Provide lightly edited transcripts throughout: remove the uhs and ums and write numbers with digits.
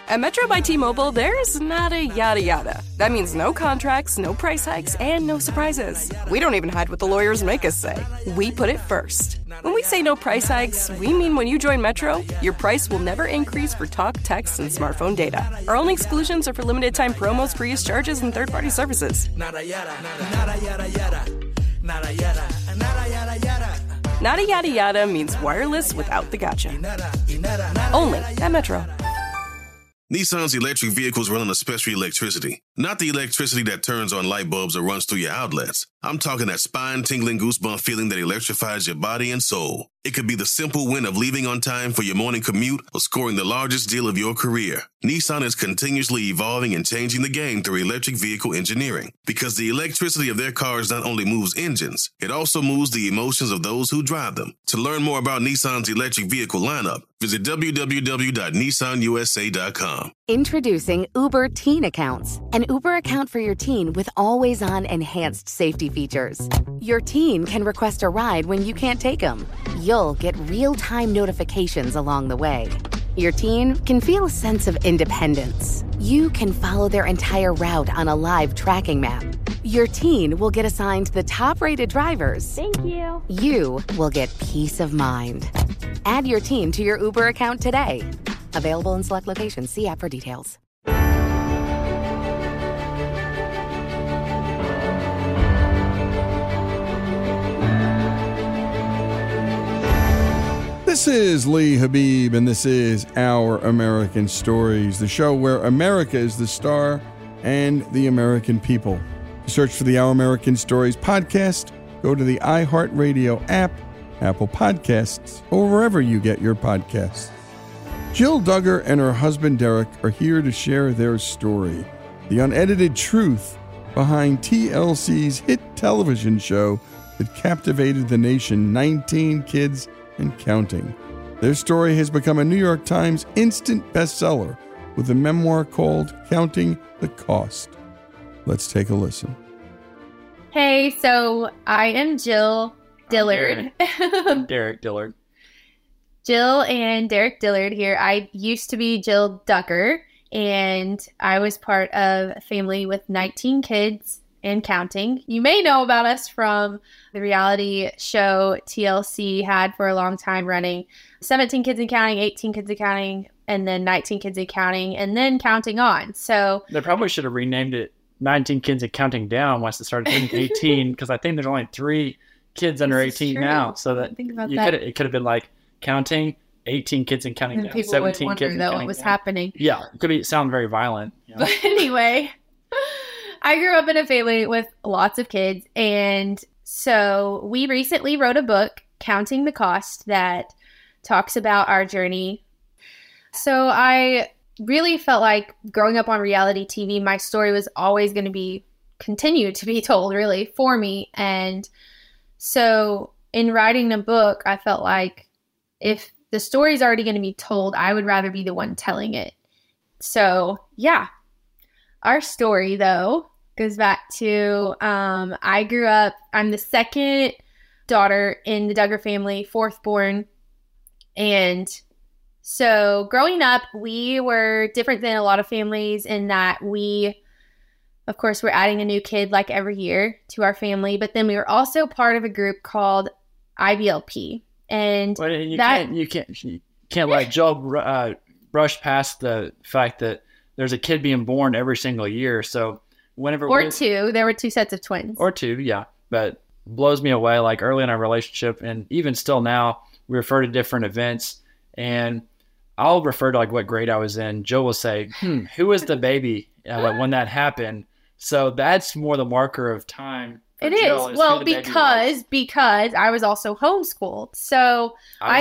At Metro by T-Mobile, there's nada yada yada. That means no contracts, no price hikes, and no surprises. We don't even hide what the lawyers make us say. We put it first. When we say no price hikes, we mean when you join Metro, your price will never increase for talk, text, and smartphone data. Our only exclusions are for limited time promos, pre-use charges, and third-party services. Nada yada, nada yada yada, nada yada, nada yada yada. Nada yada yada means wireless without the gotcha. Only at Metro. Nissan's electric vehicles run on a special electricity. Not the electricity that turns on light bulbs or runs through your outlets. I'm talking that spine-tingling goosebump feeling that electrifies your body and soul. It could be the simple win of leaving on time for your morning commute or scoring the largest deal of your career. Nissan is continuously evolving and changing the game through electric vehicle engineering. Because the electricity of their cars not only moves engines, it also moves the emotions of those who drive them. To learn more about Nissan's electric vehicle lineup, visit www.nissanusa.com. Introducing Uber Teen Accounts, an Uber account for your teen with always-on enhanced safety features. Your teen can request a ride when you can't take them. You'll get real-time notifications along the way. Your teen can feel a sense of independence. You can follow their entire route on a live tracking map. Your teen will get assigned the top-rated drivers. Thank you. You will get peace of mind. Add your teen to your Uber account today. Available in select locations. See app for details. This is Lee Habib, and this is Our American Stories, the show where America is the star and the American people. To search for the Our American Stories podcast, go to the iHeartRadio app, Apple Podcasts, or wherever you get your podcasts. Jill Duggar and her husband Derek are here to share their story, the unedited truth behind TLC's hit television show that captivated the nation, 19 Kids and Counting. Their story has become a New York Times instant bestseller with a memoir called Counting the Cost. Let's take a listen. Hey, so I am Jill Dillard. I'm Derek Dillard. Jill and Derek Dillard here. I used to be Jill Duggar, and I was part of a family with 19 kids and counting. You may know about us from the reality show TLC had for a long time running. 17 Kids and Counting, 18 Kids and Counting, and then 19 Kids and Counting, and then Counting On. So they probably should have renamed it 19 Kids and Counting Down once it started hitting 18, because I think there's only 3 kids under 18 now. So that think about that. It could have been like Counting, 18 Kids and Counting Down, people 17 would wonder kids though what was happening. Yeah, it could sound very violent. You know? But anyway, I grew up in a family with lots of kids, and so we recently wrote a book, Counting the Cost, that talks about our journey. So I really felt like growing up on reality TV, my story was always going to continue to be told, really, for me. And so in writing the book, I felt like if the story's already going to be told, I would rather be the one telling it. So yeah, our story, though, goes back to I grew up, I'm the second daughter in the Duggar family, fourth born. And so growing up, we were different than a lot of families in that we, of course, we're adding a new kid like every year to our family. But then we were also part of a group called IVLP. And well, you can't let Joe brush past the fact that there's a kid being born every single year. So whenever there were 2 sets of twins. Or 2, yeah. But blows me away, like early in our relationship, and even still now, we refer to different events, and I'll refer to like what grade I was in. Joe will say, who was the baby when that happened? So that's more the marker of time. It is. Well, because I was also homeschooled. So I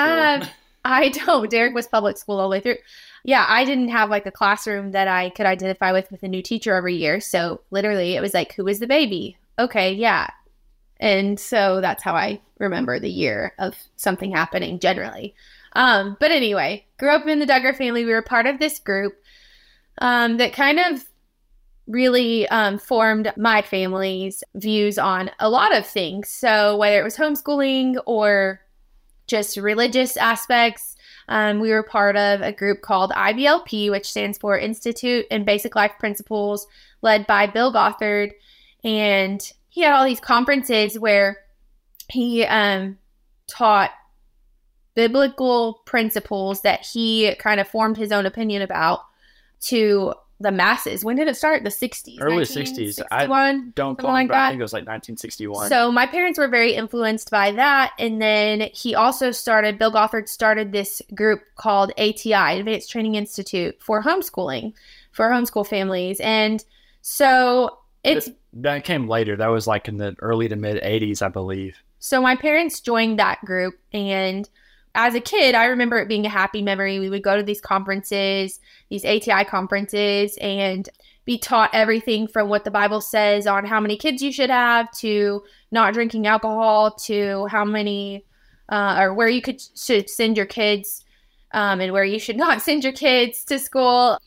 don't. Derek was public school all the way through. Yeah, I didn't have like a classroom that I could identify with a new teacher every year. So literally it was like, who was the baby? Okay, yeah. And so that's how I remember the year of something happening generally. But anyway, grew up in the Duggar family. We were part of this group that kind of really formed my family's views on a lot of things. So whether it was homeschooling or just religious aspects, We were part of a group called IBLP, which stands for Institute in Basic Life Principles, led by Bill Gothard. And he had all these conferences where he taught biblical principles that he kind of formed his own opinion about to the masses. When did it start? The 60s? Early 60s. I don't call like it, I think it was like 1961. So my parents were very influenced by that. And then he also Bill Gothard started this group called ATI, Advanced Training Institute, for homeschooling, for homeschool families. And so that came later. That was like in the early to mid 80s, I believe. So my parents joined that group, and as a kid, I remember it being a happy memory. We would go to these conferences, these ATI conferences, and be taught everything from what the Bible says on how many kids you should have, to not drinking alcohol, to how many or where you should send your kids and where you should not send your kids to school,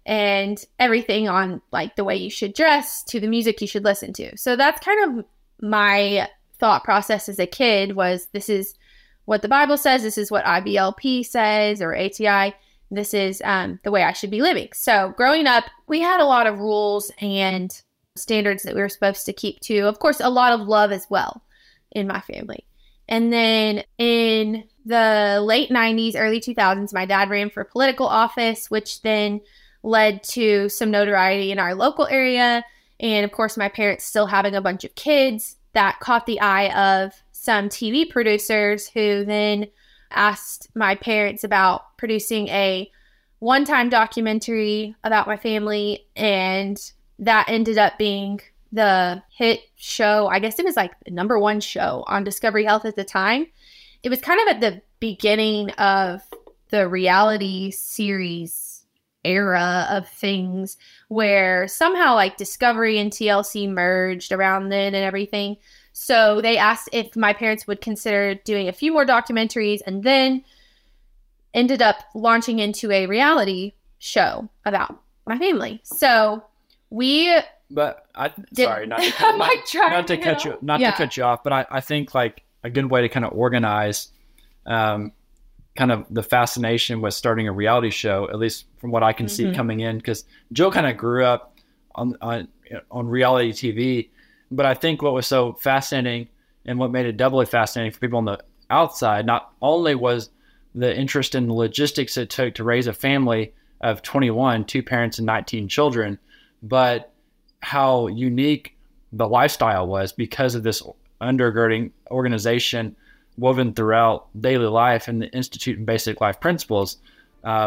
and everything on like the way you should dress, to the music you should listen to. So that's kind of my thought process as a kid, was this is what the Bible says, this is what IBLP says, or ATI, this is the way I should be living. So growing up, we had a lot of rules and standards that we were supposed to keep to. Of course, a lot of love as well in my family. And then in the late 90s, early 2000s, my dad ran for political office, which then led to some notoriety in our local area. And of course, my parents still having a bunch of kids, that caught the eye of some TV producers, who then asked my parents about producing a one-time documentary about my family. And that ended up being the hit show. I guess it was like the number one show on Discovery Health at the time. It was kind of at the beginning of the reality series era of things, where somehow like Discovery and TLC merged around then and everything. So they asked if my parents would consider doing a few more documentaries, and then ended up launching into a reality show about my family. So we... But sorry, not to cut you off, but I think like a good way to kind of organize kind of the fascination with starting a reality show, at least from what I can see coming in, because Jill kind of grew up on reality TV. But I think what was so fascinating, and what made it doubly fascinating for people on the outside, not only was the interest in the logistics it took to raise a family of 21, 2 parents and 19 children, but how unique the lifestyle was because of this undergirding organization woven throughout daily life and the Institute in Basic Life Principles. All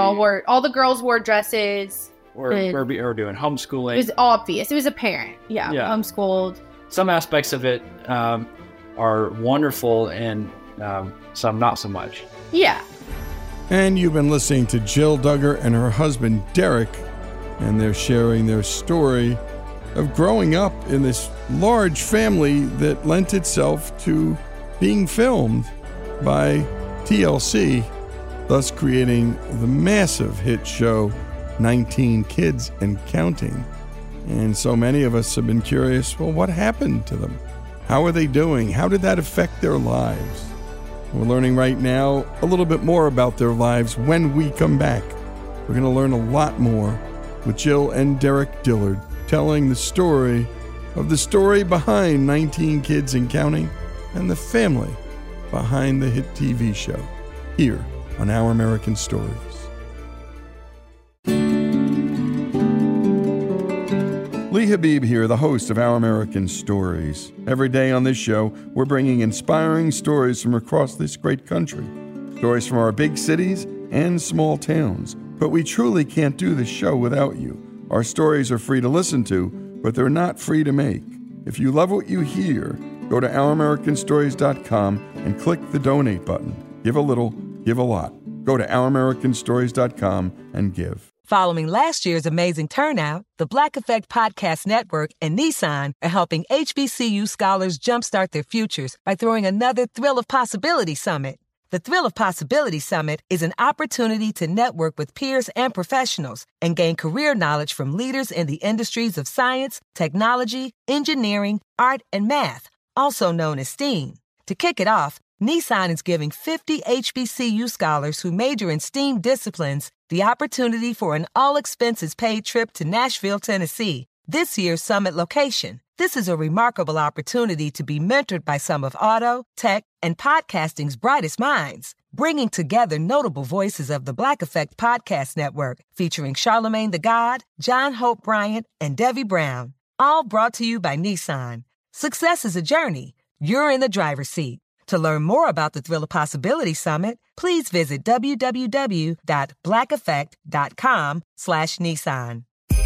the girls wore dresses. Or doing homeschooling. It was obvious. It was apparent. Yeah. Homeschooled. Some aspects of it are wonderful, and some not so much. Yeah. And you've been listening to Jill Duggar and her husband, Derek, and they're sharing their story of growing up in this large family that lent itself to being filmed by TLC, thus creating the massive hit show 19 Kids and Counting. And so many of us have been curious, well, what happened to them? How are they doing? How did that affect their lives? We're learning right now a little bit more about their lives when we come back. We're going to learn a lot more with Jill and Derek Dillard, telling the story behind 19 Kids and Counting, and the family behind the hit TV show, here on Our American Stories. Lee Habib here, the host of Our American Stories. Every day on this show, we're bringing inspiring stories from across this great country. Stories from our big cities and small towns. But we truly can't do this show without you. Our stories are free to listen to, but they're not free to make. If you love what you hear, go to OurAmericanStories.com and click the donate button. Give a little, give a lot. Go to OurAmericanStories.com and give. Following last year's amazing turnout, the Black Effect Podcast Network and Nissan are helping HBCU scholars jumpstart their futures by throwing another Thrill of Possibility Summit. The Thrill of Possibility Summit is an opportunity to network with peers and professionals and gain career knowledge from leaders in the industries of science, technology, engineering, art, and math, also known as STEAM. To kick it off, Nissan is giving 50 HBCU scholars who major in STEAM disciplines the opportunity for an all-expenses-paid trip to Nashville, Tennessee, this year's summit location. This is a remarkable opportunity to be mentored by some of auto, tech, and podcasting's brightest minds, bringing together notable voices of the Black Effect Podcast Network, featuring Charlemagne the God, John Hope Bryant, and Debbie Brown. All brought to you by Nissan. Success is a journey. You're in the driver's seat. To learn more about the Thrill of Possibility Summit, please visit www.blackeffect.com/Nissan.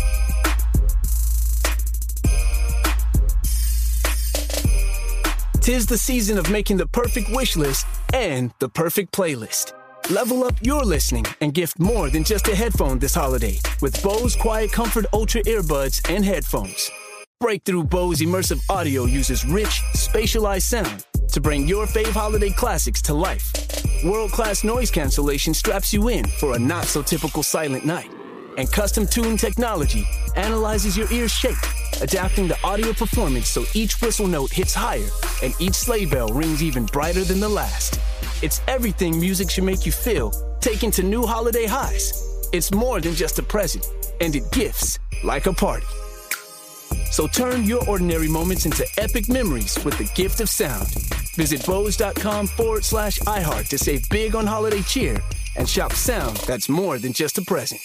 'Tis the season of making the perfect wish list and the perfect playlist. Level up your listening and gift more than just a headphone this holiday with Bose Quiet Comfort Ultra earbuds and headphones. Breakthrough Bose immersive audio uses rich, spatialized sound to bring your fave holiday classics to life. World-class noise cancellation straps you in for a not-so-typical silent night. And custom-tuned technology analyzes your ear's shape, adapting the audio performance so each whistle note hits higher and each sleigh bell rings even brighter than the last. It's everything music should make you feel, taken to new holiday highs. It's more than just a present, and it gifts like a party. So turn your ordinary moments into epic memories with the gift of sound. Visit Bose.com/iHeart to save big on holiday cheer and shop sound that's more than just a present.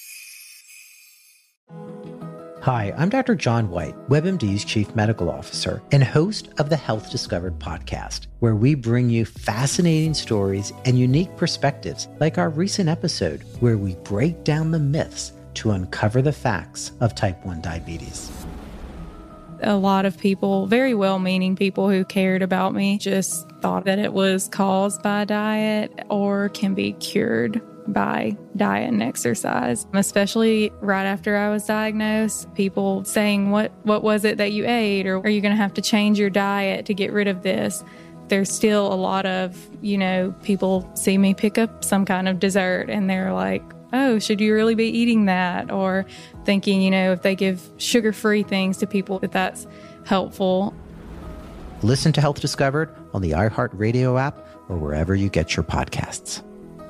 Hi, I'm Dr. John White, WebMD's Chief Medical Officer and host of the Health Discovered podcast, where we bring you fascinating stories and unique perspectives, like our recent episode, where we break down the myths to uncover the facts of type 1 diabetes. A lot of people, very well-meaning people who cared about me, just thought that it was caused by diet or can be cured by diet and exercise. Especially right after I was diagnosed, people saying, what was it that you ate? Or are you going to have to change your diet to get rid of this? There's still a lot of, people see me pick up some kind of dessert and they're like, oh, should you really be eating that? Or thinking, if they give sugar-free things to people, that's helpful. Listen to Health Discovered on the iHeartRadio app or wherever you get your podcasts.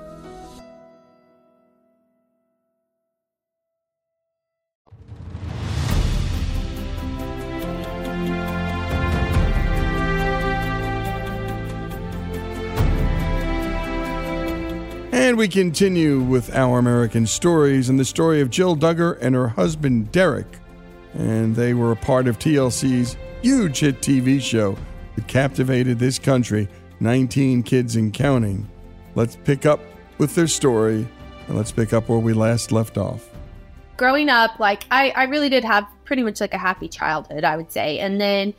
And we continue with Our American Stories and the story of Jill Duggar and her husband, Derek. And they were a part of TLC's huge hit TV show that captivated this country, 19 Kids and Counting. Let's pick up with their story, and let's pick up where we last left off. Growing up, I really did have pretty much a happy childhood, I would say. And then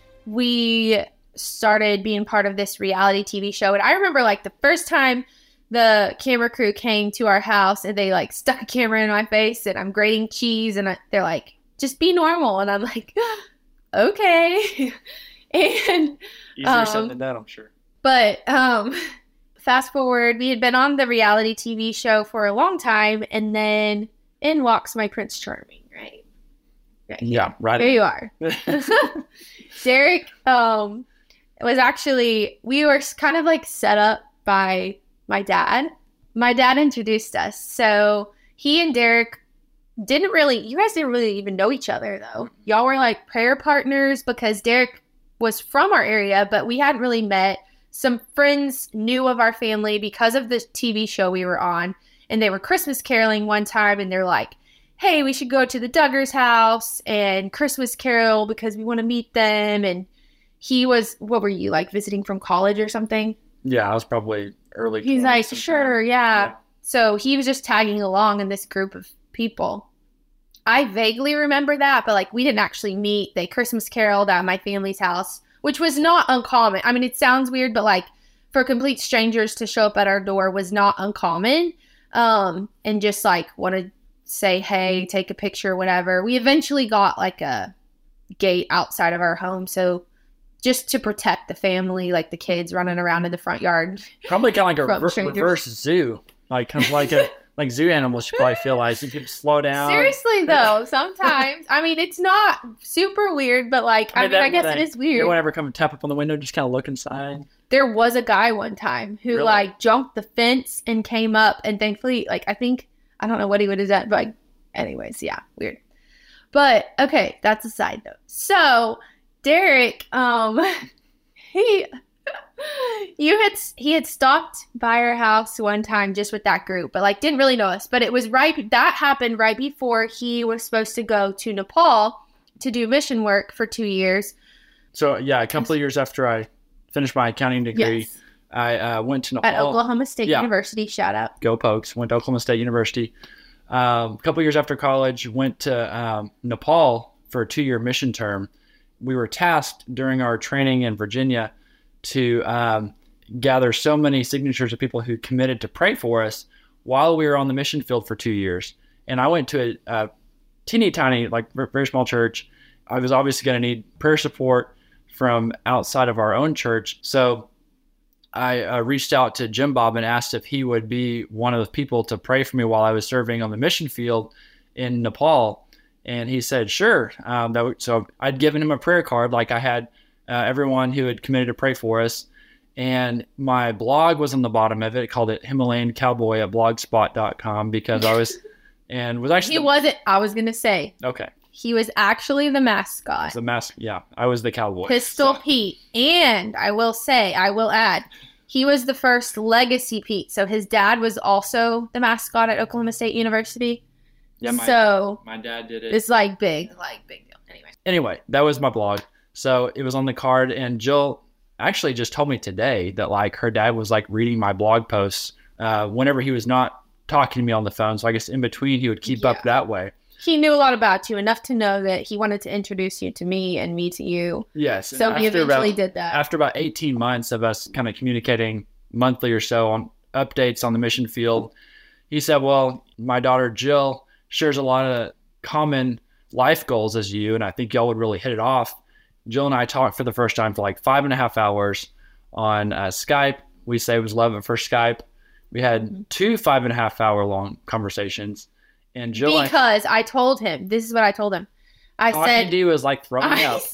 we started being part of this reality TV show. And I remember the first time the camera crew came to our house and they stuck a camera in my face and I'm grating cheese and they're like, just be normal. And I'm like, okay. And easier said than that, I'm sure. But fast forward, we had been on the reality TV show for a long time, and then in walks my Prince Charming, right? Yeah, right. There you are. Derek was actually, we were kind of set up by my dad. My dad introduced us. So he and Derek you guys didn't really even know each other though. Y'all were prayer partners because Derek was from our area, but we hadn't really met. Some friends knew of our family because of the TV show we were on, and they were Christmas caroling one time, and they're like, hey, we should go to the Duggars' house and Christmas carol because we want to meet them. And he was, what were you, visiting from college or something? Yeah, I was probably early. He's like, sure, yeah. So he was just tagging along in this group of people. I vaguely remember that, but we didn't actually meet. They Christmas caroled at my family's house, which was not uncommon. I mean, it sounds weird, but for complete strangers to show up at our door was not uncommon. And just want to say, hey, take a picture, whatever. We eventually got a gate outside of our home. So just to protect the family, the kids running around in the front yard. Probably kind of like a reverse zoo. Kind of like like zoo animals should probably feel like you can slow down. Seriously though, sometimes. I mean, it's not super weird, but like, I guess it is weird. You won't ever come and tap up on the window, just kind of look inside. There was a guy one time who like jumped the fence and came up, and thankfully, like, I don't know what he would have done, but anyways, yeah, weird. But okay, that's a side note. So Derek, he had stopped by our house one time just with that group, but like didn't really know us. But it was that happened right before he was supposed to go to Nepal to do mission work for 2 years. So yeah, a couple of years after I finished my accounting degree, yes. I went to Nepal. At Oklahoma State University, shout out. Go Pokes. Went to Oklahoma State University. A couple of years after college, went to Nepal for a 2-year mission term. We were tasked during our training in Virginia to gather so many signatures of people who committed to pray for us while we were on the mission field for 2 years. And I went to a teeny tiny, like very small church. I was obviously going to need prayer support from outside of our own church. So I reached out to Jim Bob and asked if he would be one of the people to pray for me while I was serving on the mission field in Nepal. And he said, sure. So I'd given him a prayer card like I had everyone who had committed to pray for us. And my blog was on the bottom of it. I called it Himalayan Cowboy at blogspot.com because I was, and was actually. I was going to say. Okay. He was actually the mascot. I was the cowboy. Pistol Pete. And I will add, he was the first legacy Pete. So his dad was also the mascot at Oklahoma State University. Yeah, my dad did it. It's like big deal. Anyway, that was my blog. So it was on the card, and Jill actually just told me today that like her dad was like reading my blog posts whenever he was not talking to me on the phone. So I guess in between he would keep up that way. He knew a lot about you, enough to know that he wanted to introduce you to me and me to you. Yes. So he eventually did that. After about 18 months of us kind of communicating monthly or so on updates on the mission field, he said, well, my daughter Jill shares a lot of common life goals as you, and I think y'all would really hit it off. Jill and I talked for the first time for like 5.5 hours on Skype. We say it was love at first Skype. We had 2 5.5 hour long conversations. And Jill, because I told him, this is what I told him. I said, to you was like throwing up.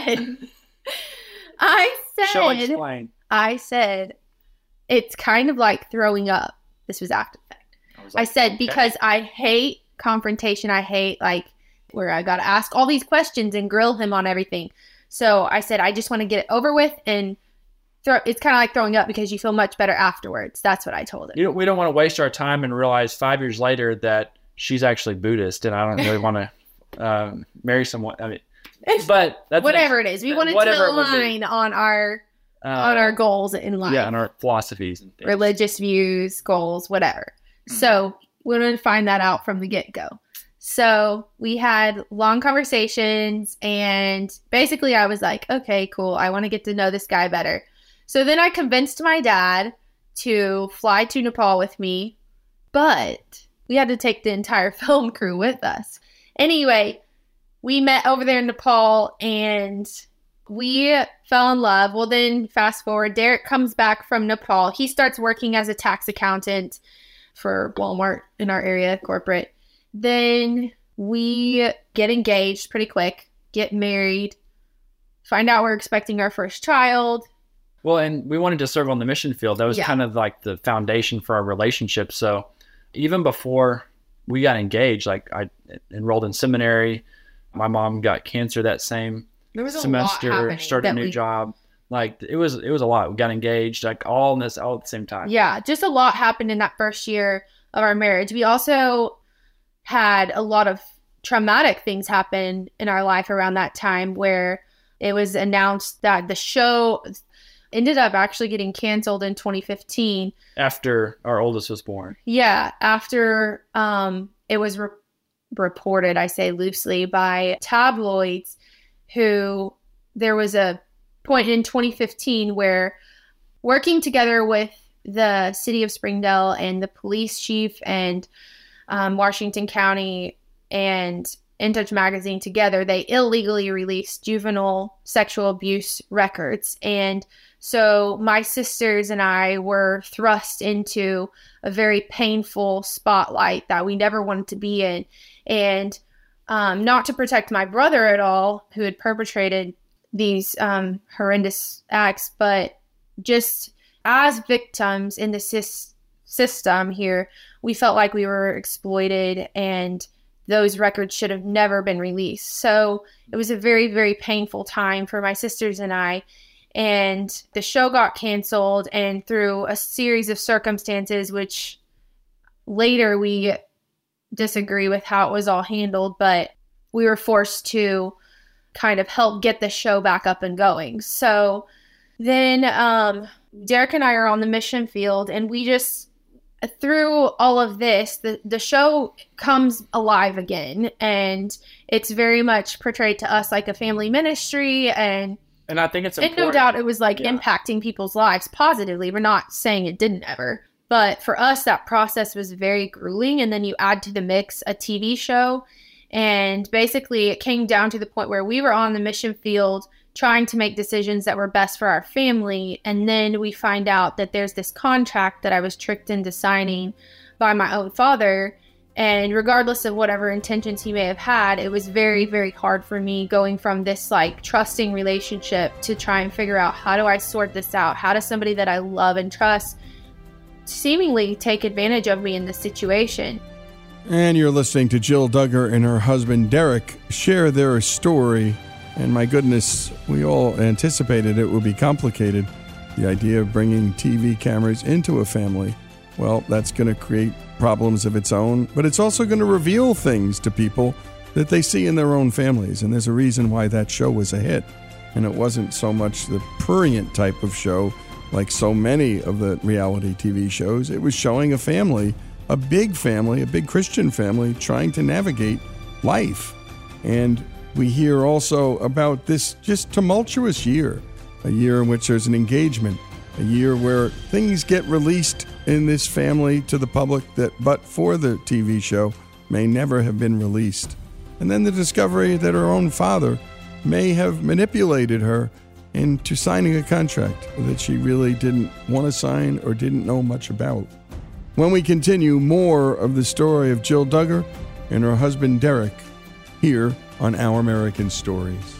She'll explain. I said, it's kind of like throwing up. This was after the fact. I said, because I hate confrontation. I hate like where I got to ask all these questions and grill him on everything. So I said, I just want to get it over with, and it's kind of like throwing up because you feel much better afterwards. That's what I told him. We don't want to waste our time and realize 5 years later that she's actually Buddhist, and I don't really want to marry someone. I mean, but that's whatever it is. We wanted to align on our goals in life. Yeah, on our philosophies and things. Religious views, goals, whatever. So we wanted to find that out from the get-go. So we had long conversations, and basically I was like, okay, cool. I want to get to know this guy better. So then I convinced my dad to fly to Nepal with me, but we had to take the entire film crew with us. Anyway, we met over there in Nepal, and we fell in love. Well, then fast forward, Derek comes back from Nepal. He starts working as a tax accountant for Walmart in our area, corporate. Then we get engaged pretty quick, get married, find out we're expecting our first child. Well, and we wanted to serve on the mission field. That was kind of like the foundation for our relationship. So even before we got engaged, like I enrolled in seminary, my mom got cancer that same semester, started a new job. Like it was a lot. We got engaged, like all at the same time. Yeah, just a lot happened in that first year of our marriage. We also had a lot of traumatic things happen in our life around that time, where it was announced that the show ended up actually getting canceled in 2015. After our oldest was born. Yeah, after it was reported, I say loosely, by tabloids, who there was a point in 2015 where, working together with the city of Springdale and the police chief and Washington County and In Touch magazine together, they illegally released juvenile sexual abuse records. And so my sisters and I were thrust into a very painful spotlight that we never wanted to be in. And not to protect my brother at all, who had perpetrated these horrendous acts, but just as victims in the system here, we felt like we were exploited, and those records should have never been released. So it was a very, very painful time for my sisters and I. And the show got canceled, and through a series of circumstances, which later we disagree with how it was all handled, but we were forced to kind of help get the show back up and going. So then Derek and I are on the mission field, and we just, through all of this, the show comes alive again, and it's very much portrayed to us like a family ministry, and I think it's important. And no doubt it was impacting people's lives positively. We're not saying it didn't ever, but for us, that process was very grueling. And then you add to the mix a TV show, and basically it came down to the point where we were on the mission field trying to make decisions that were best for our family. And then we find out that there's this contract that I was tricked into signing by my own father. And regardless of whatever intentions he may have had, it was very, very hard for me going from this trusting relationship to try and figure out, how do I sort this out? How does somebody that I love and trust seemingly take advantage of me in this situation? And you're listening to Jill Duggar and her husband Derek share their story. And my goodness, we all anticipated it would be complicated. The idea of bringing TV cameras into a family, well, that's going to create problems of its own, but it's also going to reveal things to people that they see in their own families. And there's a reason why that show was a hit. And it wasn't so much the prurient type of show like so many of the reality TV shows. It was showing a family, a big Christian family, trying to navigate life. And we hear also about this just tumultuous year, a year in which there's an engagement, a year where things get released in this family to the public that, but for the TV show, may never have been released. And then the discovery that her own father may have manipulated her into signing a contract that she really didn't want to sign or didn't know much about. When we continue, more of the story of Jill Duggar and her husband Derek here on Our American Stories.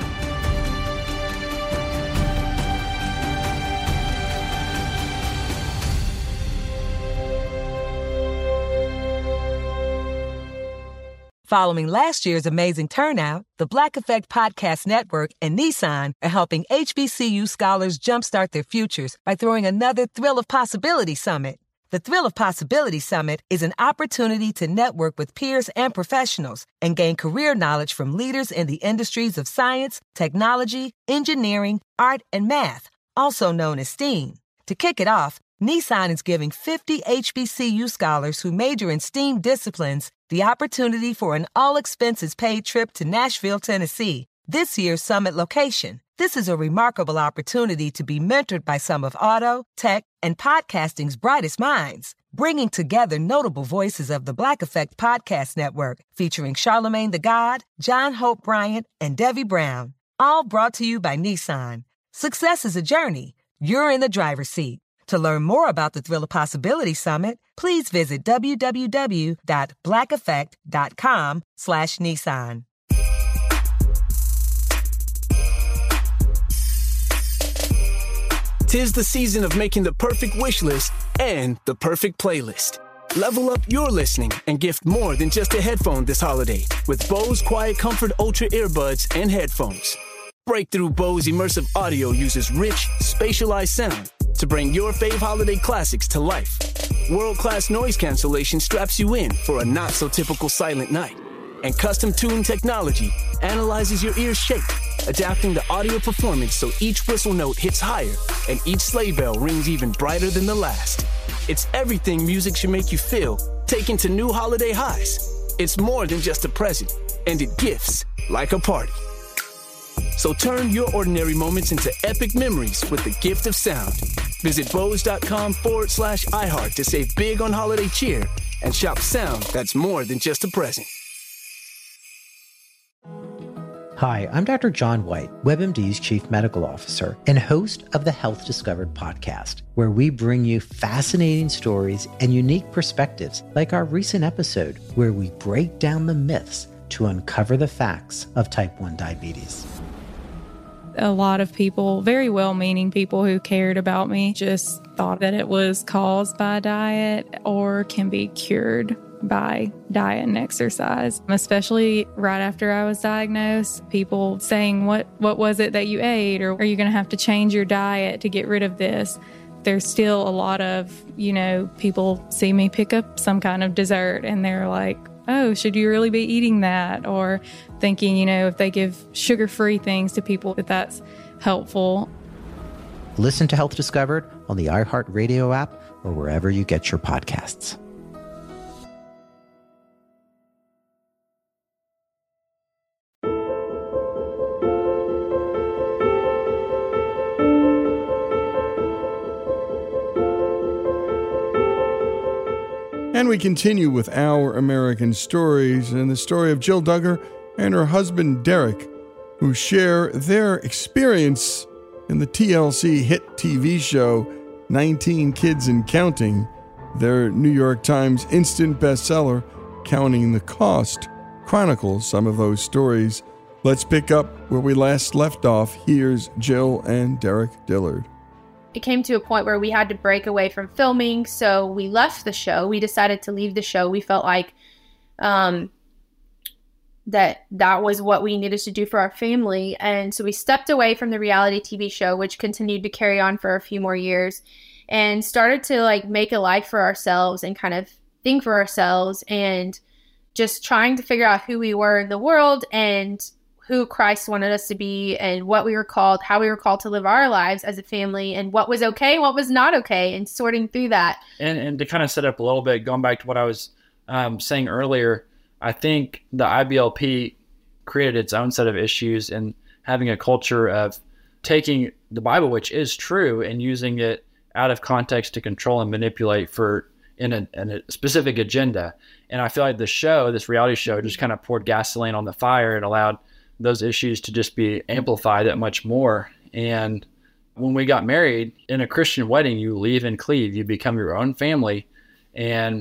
Following last year's amazing turnout, the Black Effect Podcast Network and Nissan are helping HBCU scholars jumpstart their futures by throwing another Thrill of Possibility Summit. The Thrill of Possibility Summit is an opportunity to network with peers and professionals and gain career knowledge from leaders in the industries of science, technology, engineering, art, and math, also known as STEAM. To kick it off, Nissan is giving 50 HBCU scholars who major in STEAM disciplines the opportunity for an all-expenses-paid trip to Nashville, Tennessee, this year's summit location. This is a remarkable opportunity to be mentored by some of auto, tech, and podcasting's brightest minds, bringing together notable voices of the Black Effect Podcast Network, featuring Charlemagne the God, John Hope Bryant, and Debbie Brown. All brought to you by Nissan. Success is a journey. You're in the driver's seat. To learn more about the Thrill of Possibility Summit, please visit www.blackeffect.com/Nissan. Tis the season of making the perfect wish list and the perfect playlist. Level up your listening and gift more than just a headphone this holiday with Bose Quiet Comfort Ultra earbuds and headphones. Breakthrough Bose immersive audio uses rich, spatialized sound to bring your fave holiday classics to life. World-class noise cancellation straps you in for a not-so-typical silent night. And custom-tuned technology analyzes your ear's shape, adapting the audio performance so each whistle note hits higher and each sleigh bell rings even brighter than the last. It's everything music should make you feel, taken to new holiday highs. It's more than just a present, and it gifts like a party. So turn your ordinary moments into epic memories with the gift of sound. Visit Bose.com/iHeart to save big on holiday cheer and shop sound that's more than just a present. Hi, I'm Dr. John White, WebMD's Chief Medical Officer and host of the Health Discovered podcast, where we bring you fascinating stories and unique perspectives like our recent episode, where we break down the myths to uncover the facts of type 1 diabetes. A lot of people, very well-meaning people who cared about me, just thought that it was caused by diet or can be cured by diet and exercise. Especially right after I was diagnosed, people saying, what was it that you ate? Or are you going to have to change your diet to get rid of this? There's still a lot of, people see me pick up some kind of dessert and they're like, oh, should you really be eating that? Or thinking, if they give sugar-free things to people, that's helpful. Listen to Health Discovered on the iHeartRadio app or wherever you get your podcasts. And we continue with Our American Stories and the story of Jill Duggar and her husband Derek, who share their experience in the TLC hit TV show 19 Kids and Counting, their New York Times instant bestseller, Counting the Cost, chronicles some of those stories. Let's pick up where we last left off. Here's Jill and Derek Dillard. It came to a point where we had to break away from filming, so we left the show. We decided to leave the show. We felt like that was what we needed to do for our family, and so we stepped away from the reality TV show, which continued to carry on for a few more years, and started to make a life for ourselves and kind of think for ourselves and just trying to figure out who we were in the world and who Christ wanted us to be and what we were called, how we were called to live our lives as a family, and what was okay, what was not okay, and sorting through that. And to kind of set up a little bit, going back to what I was saying earlier, I think the IBLP created its own set of issues in having a culture of taking the Bible, which is true, and using it out of context to control and manipulate in a specific agenda. And I feel like this reality show, just kind of poured gasoline on the fire and allowed those issues to just be amplified that much more. And when we got married, in a Christian wedding, you leave and cleave, you become your own family. And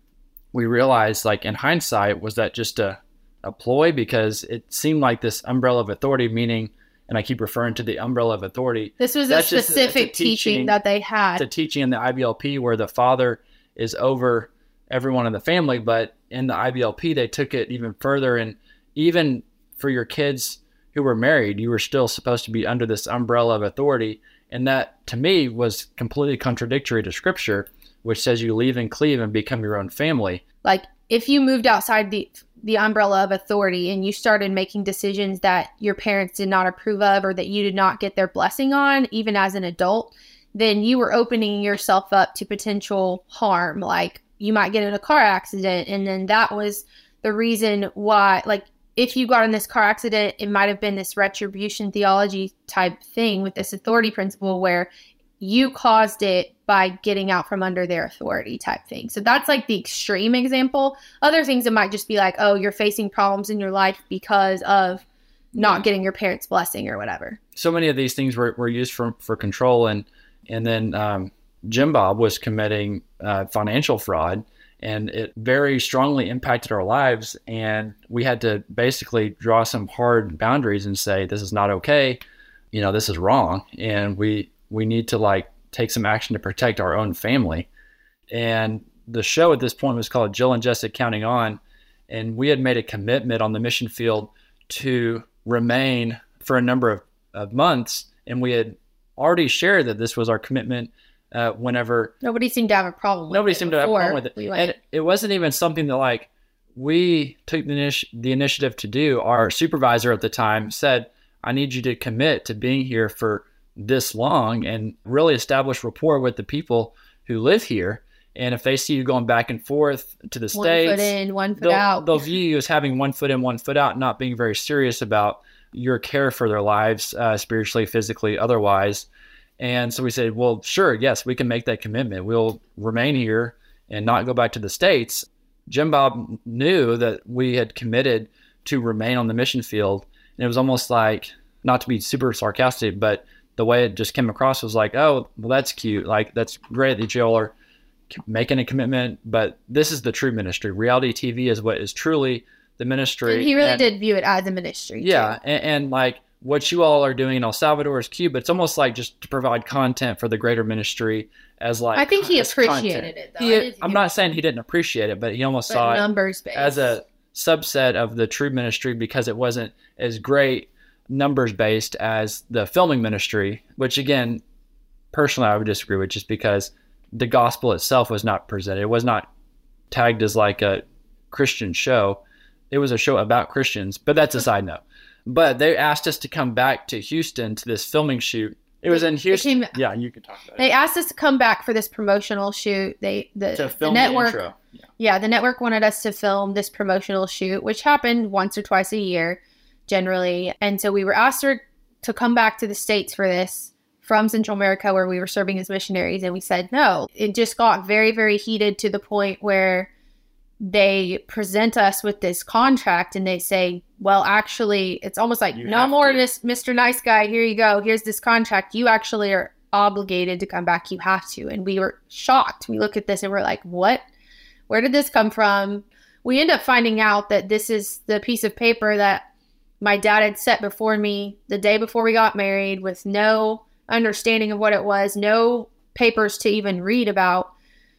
we realized, in hindsight, was that just a ploy? Because it seemed like this umbrella of authority, meaning, and I keep referring to the umbrella of authority. This was a specific teaching that they had. It's a teaching in the IBLP where the father is over everyone in the family, but in the IBLP, they took it even further. And even for your kids who were married, you were still supposed to be under this umbrella of authority. And that, to me, was completely contradictory to Scripture, which says you leave and cleave and become your own family. If you moved outside the umbrella of authority and you started making decisions that your parents did not approve of or that you did not get their blessing on, even as an adult, then you were opening yourself up to potential harm. You might get in a car accident, and then that was the reason why, if you got in this car accident, it might have been this retribution theology type thing with this authority principle where you caused it by getting out from under their authority type thing. So that's the extreme example. Other things, it might just be oh, you're facing problems in your life because of not getting your parents' blessing or whatever. So many of these things were used for control. And then Jim Bob was committing financial fraud. And it very strongly impacted our lives. And we had to basically draw some hard boundaries and say, this is not okay. This is wrong. And we need to take some action to protect our own family. And the show at this point was called Jill and Jessica Counting On. And we had made a commitment on the mission field to remain for a number of months. And we had already shared that this was our commitment whenever nobody seemed to have a problem with it. And it wasn't even something that we took the initiative to do. Our supervisor at the time said, I need you to commit to being here for this long and really establish rapport with the people who live here. And if they see you going back and forth to the States, 1 foot in, 1 foot out, they'll view you as having 1 foot in, 1 foot out, not being very serious about your care for their lives, spiritually, physically, otherwise. And so we said, well, sure, yes, we can make that commitment. We'll remain here and not go back to the States. Jim Bob knew that we had committed to remain on the mission field. And it was almost like, not to be super sarcastic, but the way it just came across was like, oh, well, that's cute. Like, that's great that y'all are making a commitment, but this is the true ministry. Reality TV is what is truly the ministry. And he really did view it as a ministry. Yeah. Too. And like what you all are doing in El Salvador is cute, but it's almost like just to provide content for the greater ministry as like, I think he appreciated it though. I'm not saying he didn't appreciate it, but he almost saw numbers it as a subset of the true ministry because it wasn't as great numbers based as the filming ministry, which again, personally, I would disagree with, just because the gospel itself was not presented. It was not tagged as like a Christian show. It was a show about Christians, but that's a side note. But they asked us to come back to Houston to this filming shoot. It was in Houston. Yeah, you can talk about it. They asked us to come back for this promotional shoot. The network, the intro. Yeah, the network wanted us to film this promotional shoot, which happened once or twice a year, generally. And so we were asked to come back to the States for this from Central America, where we were serving as missionaries, and we said no. It just got very, very heated to the point where they present us with this contract and they say, well, actually, it's almost like, no more this Mr. Nice Guy. Here you go. Here's this contract. You actually are obligated to come back. You have to. And we were shocked. We look at this and we're like, what? Where did this come from? We end up finding out that this is the piece of paper that my dad had set before me the day before we got married, with no understanding of what it was, no papers to even read about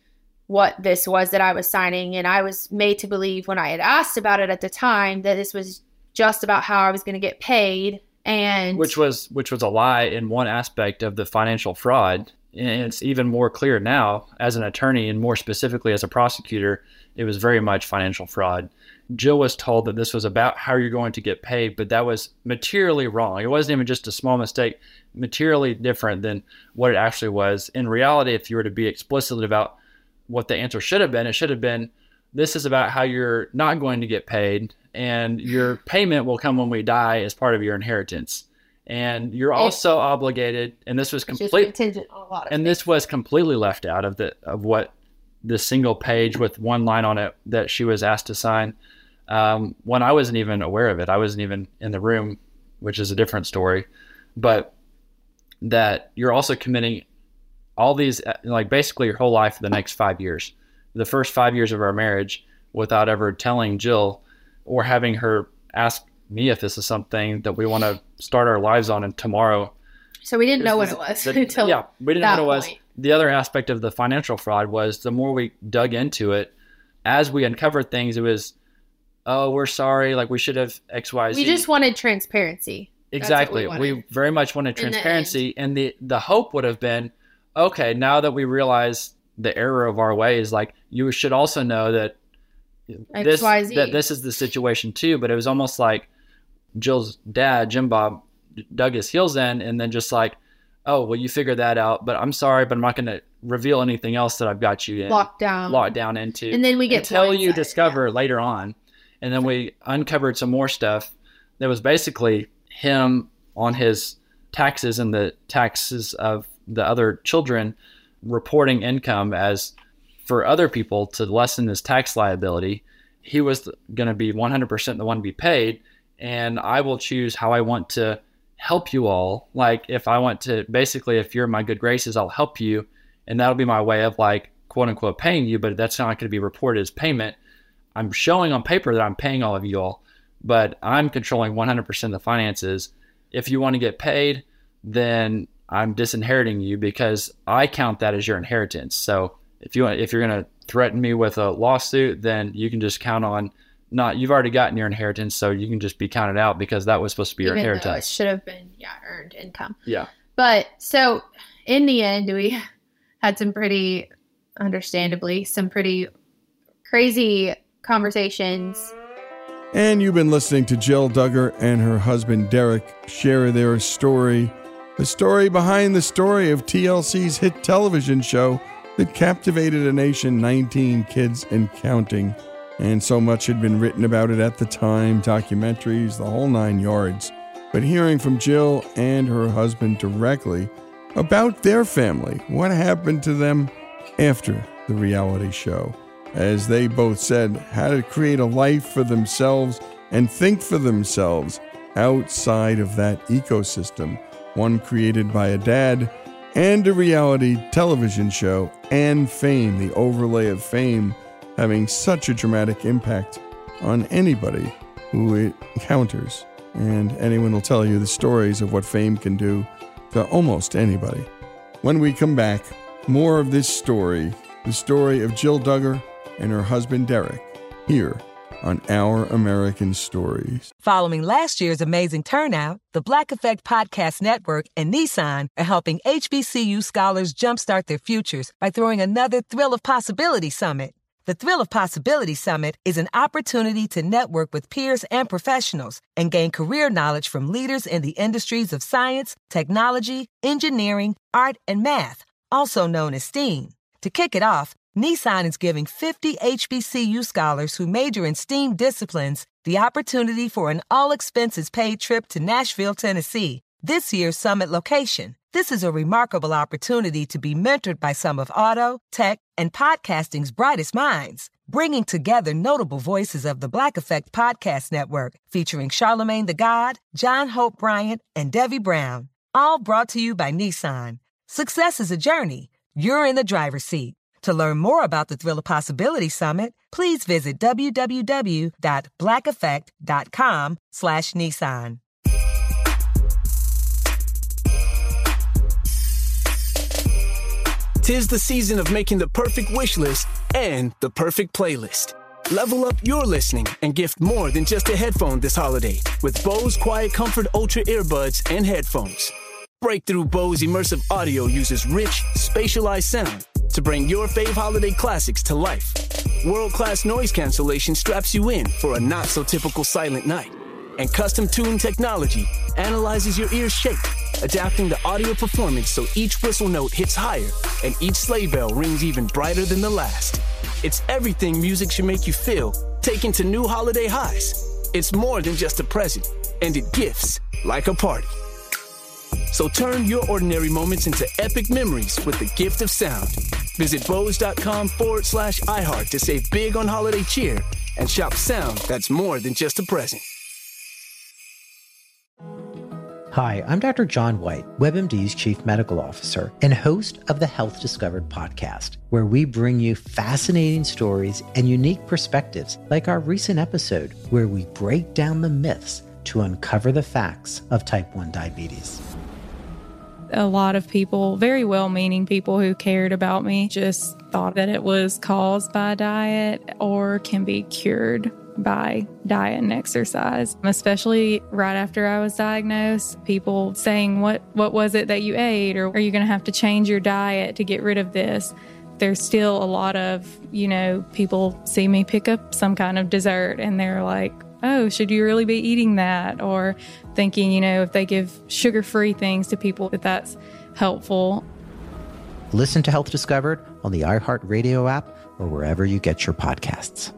what this was that I was signing. And I was made to believe, when I had asked about it at the time, that this was just about how I was going to get paid. And which was a lie in one aspect of the financial fraud. And it's even more clear now as an attorney, and more specifically as a prosecutor, it was very much financial fraud. Jill was told that this was about how you're going to get paid, but that was materially wrong. It wasn't even just a small mistake, materially different than what it actually was. In reality, if you were to be explicit about what the answer should have been, it should have been, this is about how you're not going to get paid, and your payment will come when we die as part of your inheritance. And you're also obligated, and this was this was completely left out of what the single page with one line on it that she was asked to sign. When I wasn't even aware of it, I wasn't even in the room, which is a different story. But that you're also committing all these, like basically your whole life for the next 5 years, the first 5 years of our marriage, without ever telling Jill or having her ask me if this is something that we want to start our lives on and tomorrow. So we didn't know what it was until we didn't know what it was. The other aspect of the financial fraud was, the more we dug into it, as we uncovered things, it was, oh, we're sorry, like we should have X, Y, Z. We just wanted transparency. Exactly. We very much wanted transparency. And the hope would have been, okay, now that we realize the error of our ways, like, you should also know that this is the situation too. But it was almost like Jill's dad, Jim Bob, dug his heels in, and then just like, oh, well, you figure that out, but I'm sorry, but I'm not going to reveal anything else that I've got you in. Locked down into. And then we get until you discover later on. And then we uncovered some more stuff that was basically him on his taxes and the taxes of the other children, reporting income as for other people to lessen his tax liability. He was going to be 100% the one to be paid, and I will choose how I want to help you all. Like, if I want to, basically, if you're in my good graces, I'll help you, and that'll be my way of, like, quote unquote paying you, but that's not going to be reported as payment. I'm showing on paper that I'm paying all of you all, but I'm controlling 100% of the finances. If you want to get paid, then I'm disinheriting you, because I count that as your inheritance. So if you're going to threaten me with a lawsuit, then you can just count on you've already gotten your inheritance, so you can just be counted out, because that was supposed to be your inheritance. Though it should have been, earned income. Yeah. But so in the end, we had some pretty crazy conversations. And you've been listening to Jill Duggar and her husband Derek share their story, the story behind the story of TLC's hit television show that captivated a nation, 19 kids and counting. And so much had been written about it at the time, documentaries, the whole 9 yards. But hearing from Jill and her husband directly about their family, what happened to them after the reality show, as they both said how to create a life for themselves and think for themselves outside of that ecosystem, one created by a dad and a reality television show and fame, the overlay of fame having such a dramatic impact on anybody who it encounters. And anyone will tell you the stories of what fame can do to almost anybody. When we come back, more of this story, the story of Jill Duggar and her husband Derek, here on Our American Stories. Following last year's amazing turnout, the Black Effect Podcast Network and Nissan are helping HBCU scholars jumpstart their futures by throwing another Thrill of Possibility Summit. The Thrill of Possibility Summit is an opportunity to network with peers and professionals and gain career knowledge from leaders in the industries of science, technology, engineering, art, and math, also known as STEAM. To kick it off, Nissan is giving 50 HBCU scholars who major in STEAM disciplines the opportunity for an all-expenses-paid trip to Nashville, Tennessee, this year's summit location. This is a remarkable opportunity to be mentored by some of auto, tech, and podcasting's brightest minds, bringing together notable voices of the Black Effect Podcast Network, featuring Charlemagne the God, John Hope Bryant, and Debbie Brown. All brought to you by Nissan. Success is a journey. You're in the driver's seat. To learn more about the Thrill of Possibility Summit, please visit www.blackeffect.com/Nissan. Tis the season of making the perfect wish list and the perfect playlist. Level up your listening and gift more than just a headphone this holiday with Bose Quiet Comfort Ultra earbuds and headphones. Breakthrough Bose immersive audio uses rich, spatialized sound to bring your fave holiday classics to life. World-class noise cancellation straps you in for a not-so-typical silent night. And custom-tuned technology analyzes your ear's shape, adapting the audio performance so each whistle note hits higher and each sleigh bell rings even brighter than the last. It's everything music should make you feel, taken to new holiday highs. It's more than just a present, and it gifts like a party. So turn your ordinary moments into epic memories with the gift of sound. Visit Bose.com/iHeart to save big on holiday cheer and shop sound that's more than just a present. Hi, I'm Dr. John White, WebMD's Chief Medical Officer and host of the Health Discovered podcast, where we bring you fascinating stories and unique perspectives like our recent episode where we break down the myths to uncover the facts of type 1 diabetes. A lot of people, very well-meaning people who cared about me, just thought that it was caused by diet or can be cured by diet and exercise. Especially right after I was diagnosed, people saying, what was it that you ate? Or are you going to have to change your diet to get rid of this? There's still a lot of, people see me pick up some kind of dessert and they're like, oh, should you really be eating that? Or thinking, if they give sugar-free things to people, that's helpful. Listen to Health Discovered on the iHeartRadio app or wherever you get your podcasts.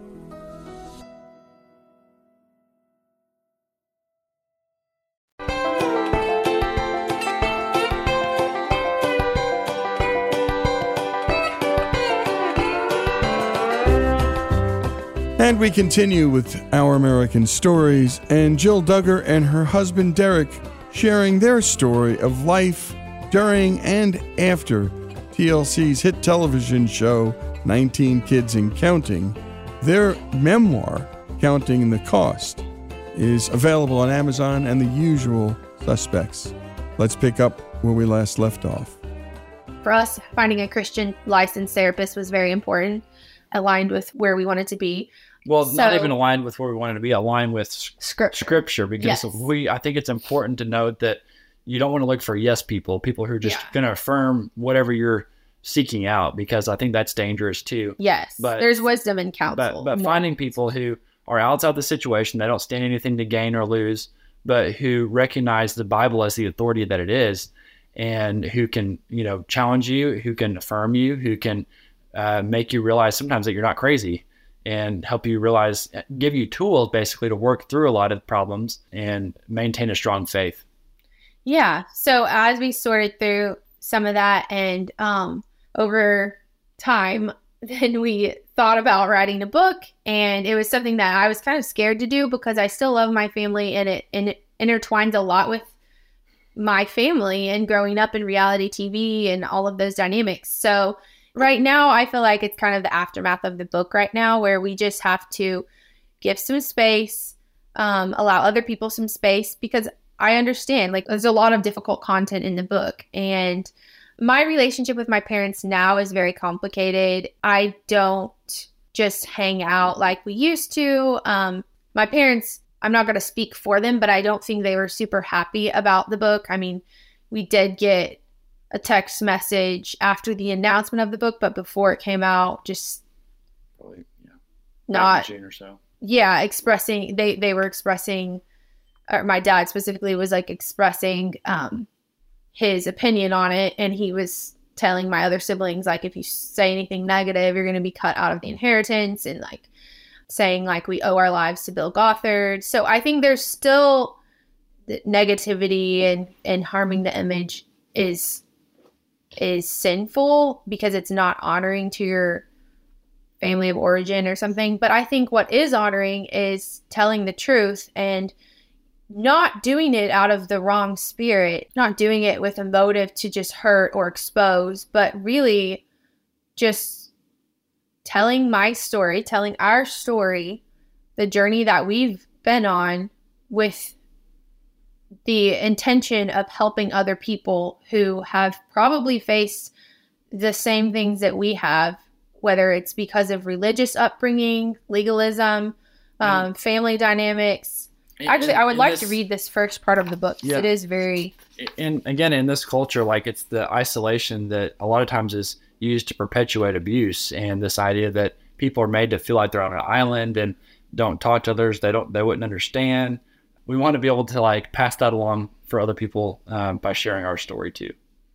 And we continue with Our American Stories, and Jill Duggar and her husband Derek sharing their story of life during and after TLC's hit television show 19 Kids and Counting. Their memoir, Counting the Cost, is available on Amazon and the usual suspects. Let's pick up where we last left off. For us, finding a Christian licensed therapist was very important, aligned with where we wanted to be. Well, not even aligned with where we wanted to be, aligned with scripture, because I think it's important to note that you don't want to look for yes people who are just going to affirm whatever you're seeking out, because I think that's dangerous too. Yes, but there's wisdom in counsel. But finding people who are outside the situation, they don't stand anything to gain or lose, but who recognize the Bible as the authority that it is, and who can, challenge you, who can affirm you, who can make you realize sometimes that you're not crazy, and help you realize, give you tools basically to work through a lot of problems and maintain a strong faith. Yeah. So as we sorted through some of that and over time, then we thought about writing a book, and it was something that I was kind of scared to do because I still love my family, and intertwines a lot with my family and growing up in reality TV and all of those dynamics. So right now, I feel like it's kind of the aftermath of the book right now, where we just have to give some space, allow other people some space, because I understand, like, there's a lot of difficult content in the book. And my relationship with my parents now is very complicated. I don't just hang out like we used to. My parents, I'm not going to speak for them, but I don't think they were super happy about the book. I mean, we did get a text message after the announcement of the book, but before it came out, just probably, not June or so. Yeah, expressing, they were expressing, or my dad specifically was like expressing his opinion on it, and he was telling my other siblings, like, if you say anything negative, you're going to be cut out of the inheritance, and like saying like we owe our lives to Bill Gothard. So I think there's still the negativity and harming the image is sinful because it's not honoring to your family of origin or something. But I think what is honoring is telling the truth and not doing it out of the wrong spirit, not doing it with a motive to just hurt or expose, but really just telling my story, telling our story, the journey that we've been on, with the intention of helping other people who have probably faced the same things that we have, whether it's because of religious upbringing, legalism, family dynamics. Actually, I would like to read this first part of the book. Yeah. It is very... And again, in this culture, like, it's the isolation that a lot of times is used to perpetuate abuse, and this idea that people are made to feel like they're on an island and don't talk to others. They wouldn't understand. We want to be able to like pass that along for other people by sharing our story too.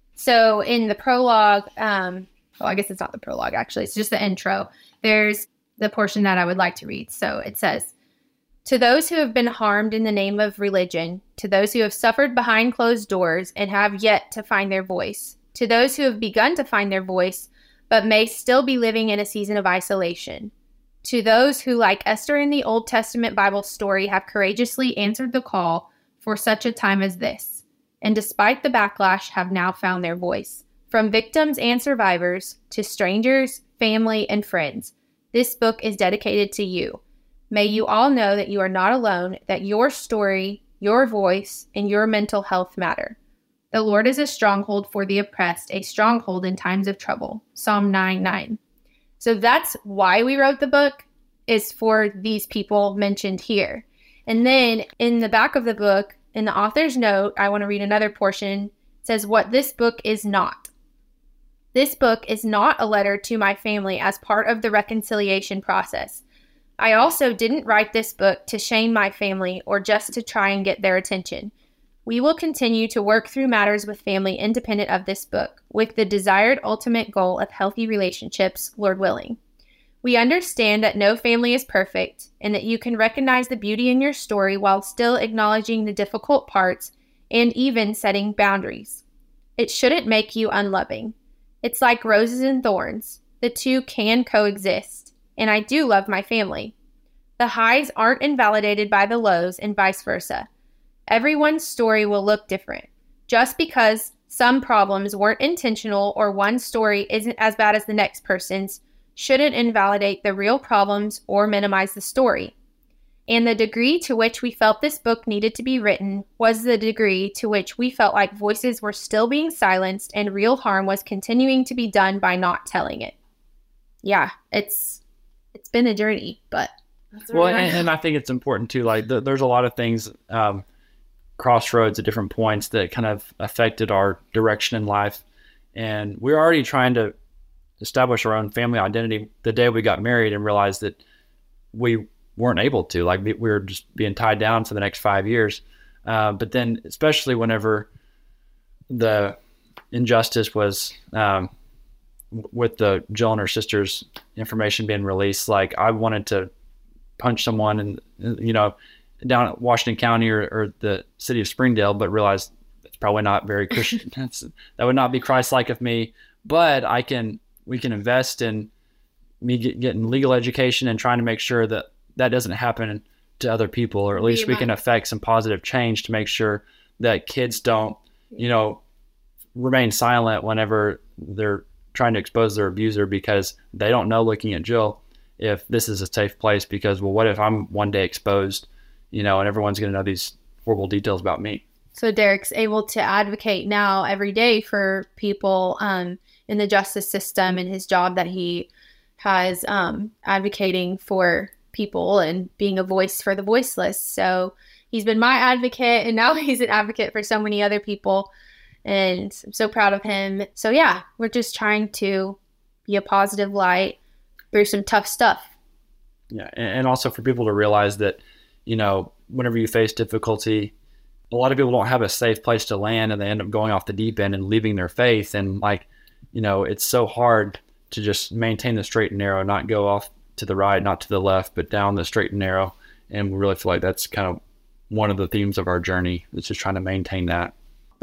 So in the prologue, well, I guess it's not the prologue, actually. It's just the intro. There's the portion that I would like to read. So it says, "To those who have been harmed in the name of religion, to those who have suffered behind closed doors and have yet to find their voice, to those who have begun to find their voice but may still be living in a season of isolation, to those who, like Esther in the Old Testament Bible story, have courageously answered the call for such a time as this, and despite the backlash have now found their voice, from victims and survivors to strangers, family, and friends, this book is dedicated to you. May you all know that you are not alone, that your story, your voice, and your mental health matter. The Lord is a stronghold for the oppressed, a stronghold in times of trouble." Psalm 9:9. So that's why we wrote the book, is for these people mentioned here. And then in the back of the book, in the author's note, I want to read another portion. It says, "What this book is not. This book is not a letter to my family as part of the reconciliation process. I also didn't write this book to shame my family or just to try and get their attention. We will continue to work through matters with family independent of this book, with the desired ultimate goal of healthy relationships, Lord willing. We understand that no family is perfect, and that you can recognize the beauty in your story while still acknowledging the difficult parts and even setting boundaries. It shouldn't make you unloving. It's like roses and thorns. The two can coexist, and I do love my family. The highs aren't invalidated by the lows, and vice versa. Everyone's story will look different. Just because some problems weren't intentional or one story isn't as bad as the next person's shouldn't invalidate the real problems or minimize the story. And the degree to which we felt this book needed to be written was the degree to which we felt like voices were still being silenced and real harm was continuing to be done by not telling it." Yeah, it's been a journey, but... Well, and I think it's important too, like there's a lot of things, crossroads at different points that kind of affected our direction in life. And we're already trying to establish our own family identity the day we got married and realized that we weren't able to, like we were just being tied down for the next 5 years. But then especially whenever the injustice was with the Jill and her sister's information being released, like I wanted to punch someone and, down at Washington County or the city of Springdale, but realized it's probably not very Christian. That would not be Christ-like of me, but we can invest in me getting legal education and trying to make sure that doesn't happen to other people, or at least we can affect some positive change to make sure that kids don't, remain silent whenever they're trying to expose their abuser, because they don't know, looking at Jill, if this is a safe place, because, well, what if I'm one day exposed, and everyone's going to know these horrible details about me. So Derek's able to advocate now every day for people in the justice system, and his job that he has advocating for people and being a voice for the voiceless. So he's been my advocate, and now he's an advocate for so many other people. And I'm so proud of him. So yeah, we're just trying to be a positive light through some tough stuff. Yeah. And also for people to realize that, whenever you face difficulty, a lot of people don't have a safe place to land, and they end up going off the deep end and leaving their faith. And it's so hard to just maintain the straight and narrow, not go off to the right, not to the left, but down the straight and narrow. And we really feel like that's kind of one of the themes of our journey. It's just trying to maintain that.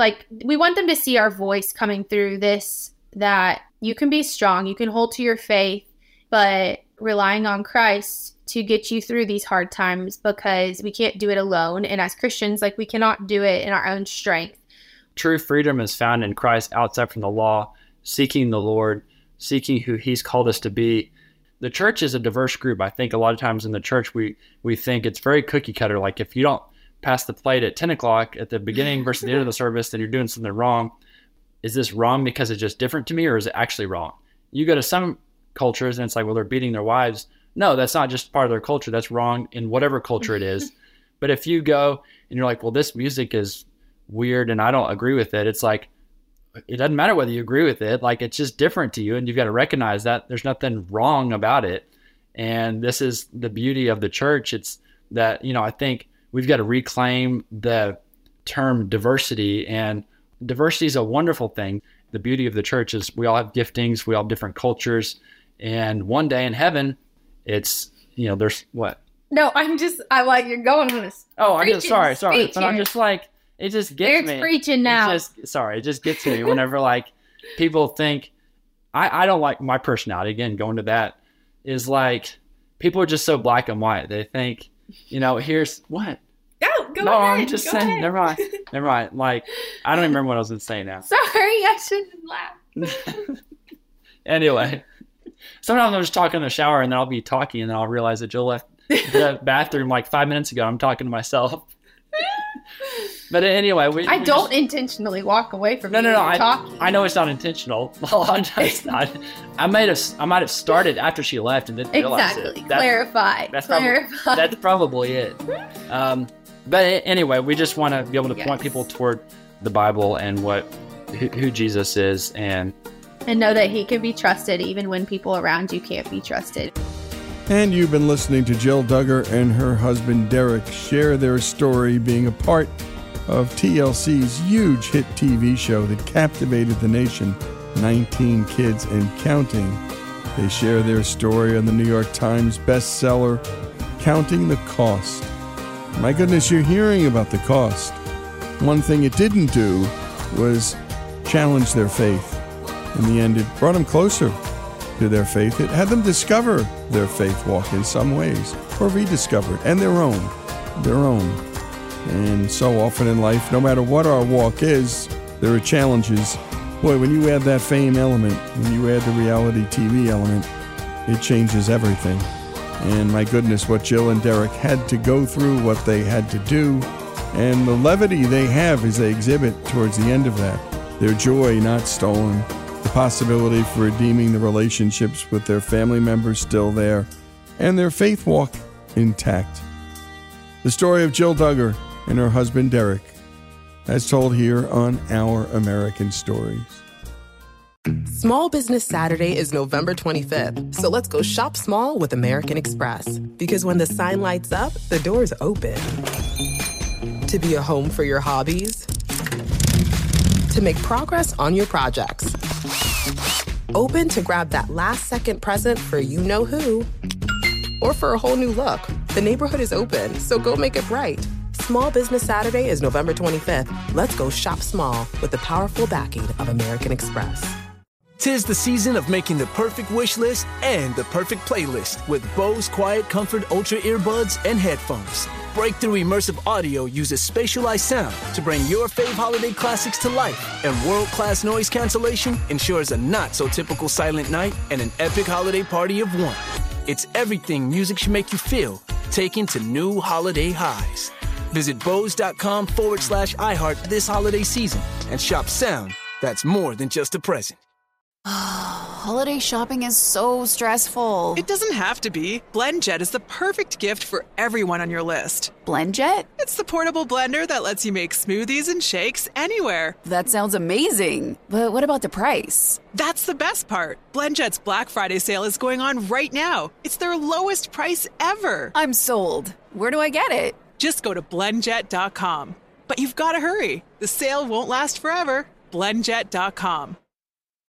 We want them to see our voice coming through this, that you can be strong, you can hold to your faith, but relying on Christ to get you through these hard times, because we can't do it alone. And as Christians, we cannot do it in our own strength. True freedom is found in Christ outside from the law, seeking the Lord, seeking who he's called us to be. The church is a diverse group. I think a lot of times in the church, we think it's very cookie cutter. Like if you don't pass the plate at 10 o'clock at the beginning versus the end of the service, then you're doing something wrong. Is this wrong because it's just different to me, or is it actually wrong? You go to some cultures and it's like, well, they're beating their wives. No, that's not just part of their culture. That's wrong in whatever culture it is. But if you go and you're like, well, this music is weird and I don't agree with it, it's like, it doesn't matter whether you agree with it. It's just different to you, and you've got to recognize that there's nothing wrong about it. And this is the beauty of the church. It's that, I think we've got to reclaim the term diversity, and diversity is a wonderful thing. The beauty of the church is we all have giftings, we all have different cultures, and one day in heaven, it's, there's what? No, I like you're going on this. Oh, I'm just sorry. But I'm just it just gets me. Eric's preaching now. It just gets me whenever people think, I don't like my personality. Again, going to that is people are just so black and white. They think, here's what? Go no, ahead. I'm just saying. Never mind. I don't even remember what I was going to say now. Sorry, I shouldn't laugh. Anyway, sometimes I'm just talking in the shower, and then I'll be talking, and then I'll realize that Jill left the bathroom 5 minutes ago. I'm talking to myself. But anyway, I don't intentionally walk away from you. No. Talking. I know it's not intentional. I might have started after she left and didn't realize it. Exactly. Clarify. That's probably it. But anyway, we just want to be able to point people toward the Bible and who Jesus is, and know that he can be trusted even when people around you can't be trusted. And you've been listening to Jill Duggar and her husband Derek share their story being a part of TLC's huge hit TV show that captivated the nation, 19 Kids and Counting. They share their story on the New York Times bestseller, Counting the Cost. My goodness, you're hearing about the cost. One thing it didn't do was challenge their faith. In the end, it brought them closer to their faith. It had them discover their faith walk in some ways, or rediscover it, and their own. And so often in life, no matter what our walk is, there are challenges. Boy, when you add that fame element, when you add the reality TV element, it changes everything. And my goodness, what Jill and Derek had to go through, what they had to do, and the levity they have as they exhibit towards the end of that. Their joy not stolen, the possibility for redeeming the relationships with their family members still there, and their faith walk intact. The story of Jill Duggar and her husband Derek, as told here on Our American Stories. Small Business Saturday is November 25th, so let's go shop small with American Express. Because when the sign lights up, the doors open. To be a home for your hobbies. To make progress on your projects. Open to grab that last-second present for you-know-who. Or for a whole new look. The neighborhood is open, so go make it right. Small Business Saturday is November 25th. Let's go shop small with the powerful backing of American Express. 'Tis the season of making the perfect wish list and the perfect playlist with Bose Quiet Comfort Ultra earbuds and headphones. Breakthrough immersive audio uses spatialized sound to bring your fave holiday classics to life, and world-class noise cancellation ensures a not-so-typical silent night and an epic holiday party of one. It's everything music should make you feel, taken to new holiday highs. Visit Bose.com/iHeart this holiday season and shop sound that's more than just a present. Holiday shopping is so stressful. It doesn't have to be. BlendJet is the perfect gift for everyone on your list. BlendJet? It's the portable blender that lets you make smoothies and shakes anywhere. That sounds amazing. But what about the price? That's the best part. BlendJet's Black Friday sale is going on right now. It's their lowest price ever. I'm sold. Where do I get it? Just go to blendjet.com. But you've got to hurry. The sale won't last forever. blendjet.com.